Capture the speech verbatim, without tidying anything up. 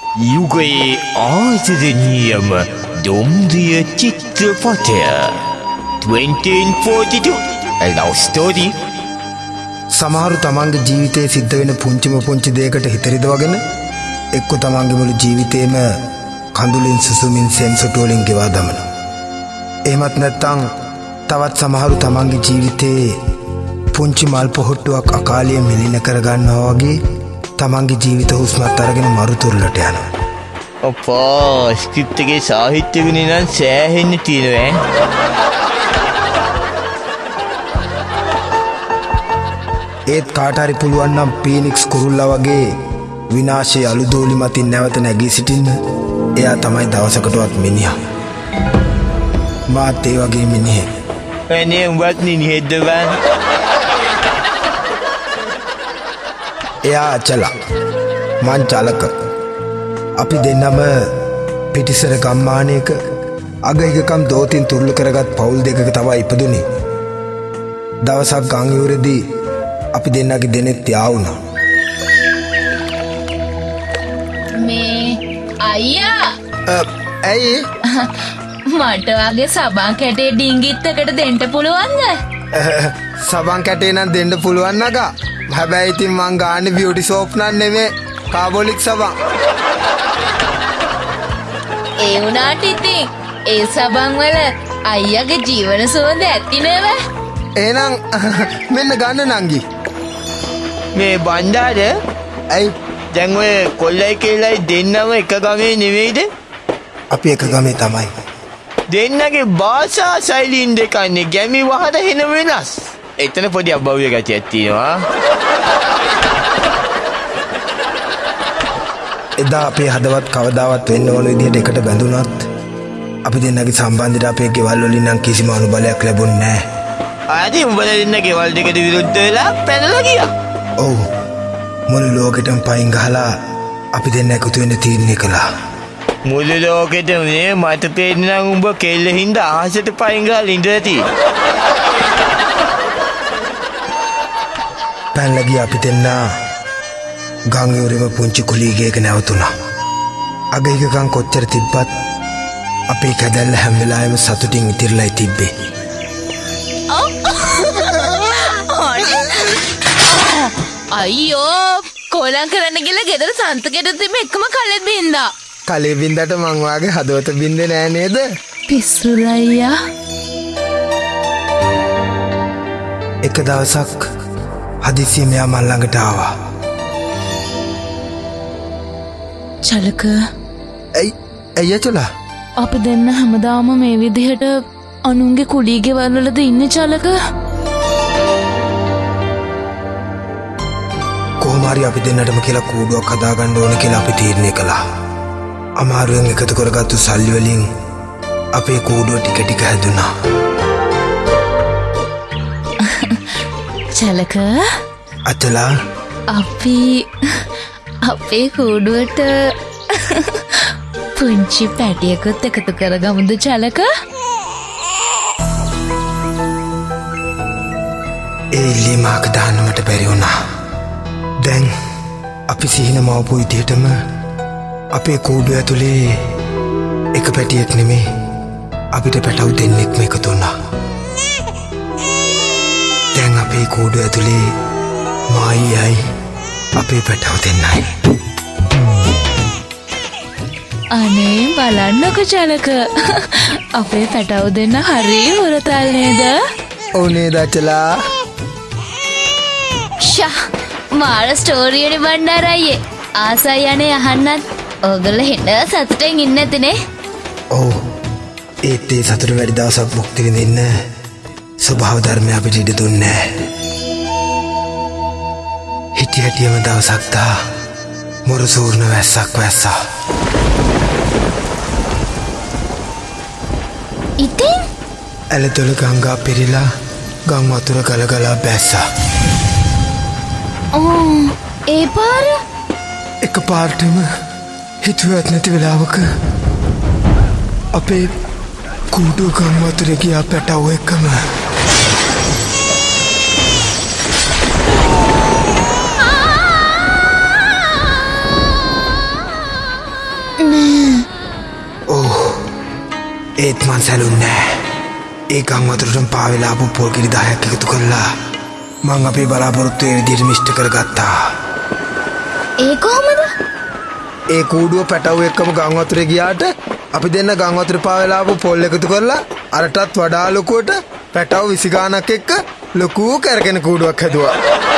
යුගයේ ආදරණීයම දුම්රිය චිත්‍රපටය twenty forty-two A love story. සමහරු තමන්ගේ ජීවිතයේ සිද්ධ වෙන පුංචිම පුංචි දෙයකට හිත රිදවගෙන එක්ක තමන්ගේ මුළු ජීවිතේම කඳුලින් සුසුමින් සෙම්සොටු වලින් ගෙවා දමනවා. එහෙමත් නැත්නම් තවත් සමහරු තමන්ගේ ජීවිතේ පුංචි මල් පොහොට්ටුවක් අකාලයේ මිලින කරගන්නවා වගේ තමන්ගේ ජීවිත හුස්මත් අරගෙන මරුතුරුලට යනවා. අප්පා ස්ක්‍රිප්ට් එකේ සාහිත්‍ය ගුණය නම් සෑහෙන්න තියෙනවා. ඒත් කාට හරි පුළුවන් නම් පීනික්ස් කුරුල්ලා වගේ විනාශයේ අලුදෝලි මතින් නැවත නැගී සිටින්න. එයා තමයි දවසකටවත් මිනිහා. මාත් ඒ වගේ මිනිහෙක්. එනේ උඹත් නිහෙද්ද බං? එයා අචල මං චලක. අපි දෙන්නම පිටිසර ගම්මානයක අගහිගකම් දෝතින් තුරුළු කරගත් පවුල් දෙකක තමයි ඉපදුනේ. දවසක් ගම් යුරේදී අපි දෙන්නගේ දෙනෙත් යා වුණා. මේ අයියා ඇයි මට වගේ සබන් කැටේ ඩිංගිත්තකට දෙන්න පුළුවන්ද? සබන් කැටේ නම් දෙන්න පුළුවන් නගා. හැබැයි ඉතින් මං ගාන්නේ බියුටි සෝප් නන් නෙමෙයි කාබොලික් සබන්. ඒ වුණාට ඉතින් ඒ සබන් වල අයියාගේ ජීවන සුවඳ ඇති නේද? එහෙනම් මෙන්න ගන්න නංගි. මේ බණ්ඩාර ඇයි දැන් ඔය කොල්ලයි කෙල්ලයි දෙන්නම එක ගමේ නෙවෙයිද? අපි එක ගමේ තමයි. දෙන්නගේ භාෂා ශෛලීන් දෙකන්නේ ගැමි වහර හෙන වෙනස්. එතන පොඩි අබ්බව්‍ය ගතියක් තියෙනවා. එදා අපේ හදවත් කවදාවත් වෙන්න ඕන විදිහට එකට බැඳුනත් අපි දෙන්නගේ සම්බන්ධයට අපේ ගෙවල් වලින් නම් කිසිම අනුබලයක් ලැබුණේ නැහැ. ආදී උඹලා දෙන්න ගෙවල් දෙකට විරුද්ධ වෙලා පැනලා ගියා. ඔව්. මුළු ලෝකෙටම පයින් ගහලා අපි දෙන්න එකතු වෙන්න තීරණය කළා. මුළු ලෝකෙටම නේ මට පේන්නේ නම් උඹ කෙල්ල හින්දා ආහසට පයින් ගහලා ඉඳලා තියෙන්නේ. පැනලා ගියා අපි දෙන්න ගම් යුරේම පුංචි කුලීගයක නැවතුණා. අගහිගකම් කොච්චර තිබ්බත් අපේ කැදැල්ල හැම වෙලාවෙම සතුටින් ඉතිරිලායි තිබ්බේ. අයියෝ කොලම් කරන්න ගිහලා ගෙදර සන්තකෙට තිබ්බ එකම කලෙත් බින්දා. කලේ බින්දට මං වාගේ හදවත බින්දේ නෑ නේද? පිස්සුලා අයියා. එක දවසක් හදිසියෙ මෙයා මල් ළඟට ආවා. චලක ඇයි ඇයි ඇචලා? අපි දෙන්න හැමදාම මේ විදිහට අනුන්ගේ කුඩීගේ වලවලද ඉන්නේ චලක? කොහොම හරි අපි දෙන්නටම කියලා කූඩුවක් හදාගන්න ඕන කියලා අපි තීරණය කළා. අමාරුවෙන් එකතු කරගත්තු සල්ලි වලින් අපේ කූඩුව ටික ටික හැදුනා. චලක අචලා අපි අපේ කූඩුවට පුංචි පැටියකුත් එකතු කරගමුද චලක? ඒ ඉල්ලීමක් දාන්න මට බැරි වුණා. දැන් අපි සිහින මවපු විදිහටම අපේ කූඩුව ඇතුලේ එක පැටියෙක් නෙමේ අපිට පැටව් දෙන්නෙක්ම එකතු වුණා. දැන් අපේ කූඩුව ඇතුලේ මායියයි අපේ පැටව් දෙන්නයි. අනේ බලන්නකො චලක අපේ පැටව් දෙන්න හරි හොරතල් නේද? ඔව් නේද අචලා? ෂා මාර ස්ටෝරියනේ බණ්ඩාර අයියේ. ආසයි යන්නේ අහන්නත්. ඔයගොල්ලෝ හෙට සතුටෙන් ඉන්න ඇතිනේ. ඔව්. ඒත් ඒ සතුට වැඩි දවසක් මුක්ති විඳින්න ස්වභාව ධර්මය අපිට ඉඩ දුන්නේ නැහැ. හිටි හැටියම දවසක් දා මොරසූර්ණ වැස්සක් වැස්සා. ඉතින් ඇලදොල ගංගා පිරීලා ගම් වතුර ගලගලා බැස්සා. ඕ ඒ පාර එක පාර්ටම හිතුවත් නැති වෙලාවක අපේ කූඩුව ගම් වතුර ගියා පැටව් එක්කම. ඒත් මං සැලුන්නේ ඒ ගම් වතුරටම පාවෙලා ආපු පොල් කිරි දහයක් එකතු කරලා මං අපේ බලාපොරොත්තු ඒ විදිහට මිෂ්ට කරගත්තා. ඒ කොහොමද? ඒ කූඩුව පැටවු එක්කම ගම් වතුරේ ගියාට අපි දෙන්න ගම් වතුරේ පාවෙලා ආපු පොල් එකතු කරලා අරටත් වඩා ලොකුවට පැටවු විසි ගානක් එක්ක ලොකු කරගෙන කූඩුවක් හැදුවා.